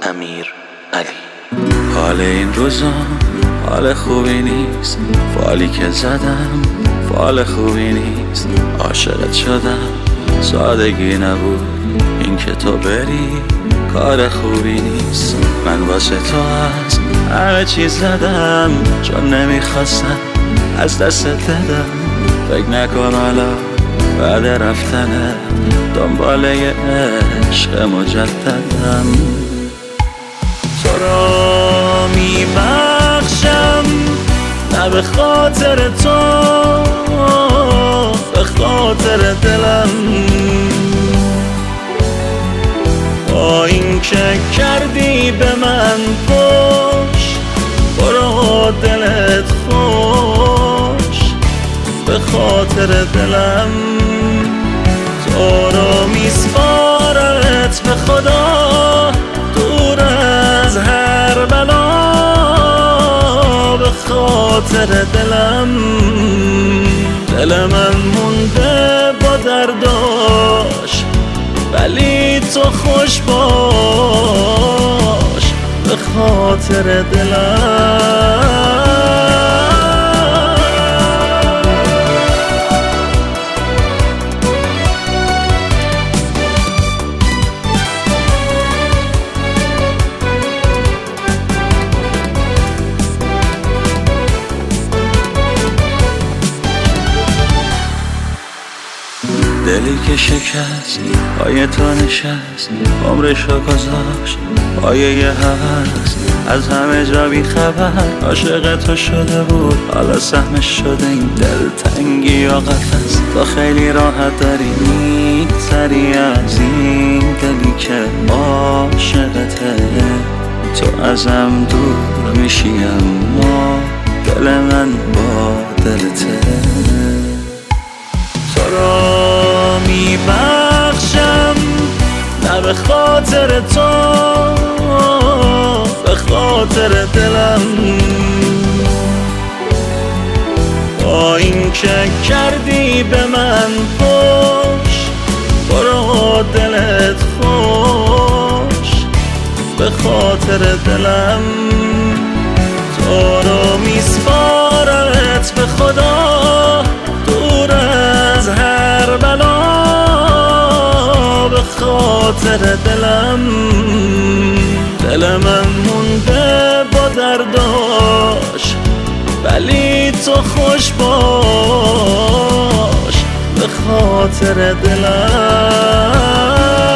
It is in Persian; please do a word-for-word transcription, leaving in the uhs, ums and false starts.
امیر علی. حال این روزا حال خوبی نیست، فالی که زدم فال خوبی نیست. عاشقت شدم سادگی نبود، این که تو بری کار خوبی نیست. من واسه تو از همه چیز زدم، چون نمیخواستم از دست دادم. فکر نکن حالا بعد رفتنه دنباله عشق مجددم. تو را میبخشم نه به خاطر تو، به خاطر دلم. با این که کردی به من خوش، برو دلت خوش به خاطر دلم. تو رو میسپارمت به خدا، دور از هر بلا به خاطر دلم. دل من مونده با درداش، ولی تو خوش باش به خاطر دلم. دلی که شکست پای تو نشست، عمرشو گذاشت پای یه هوس. از همه جا بی خبر عاشق تو شده بود، حالا سهمش شده این دلتنگی و قفس. تو خیلی راحت داری میگذری از این دلی که عاشقته. تو ازم دور میشی اما دل من با دلته. تو را میبخشم نه به خاطر تو، به خاطر دلم. با این که کردی به من خوش، برو دلت خوش به خاطر دلم. تو رو میسپارمت به خدا، دور از هر بلا به خاطر دلم. دل من مونده با درداش، ولی تو خوش باش به خاطر دلم.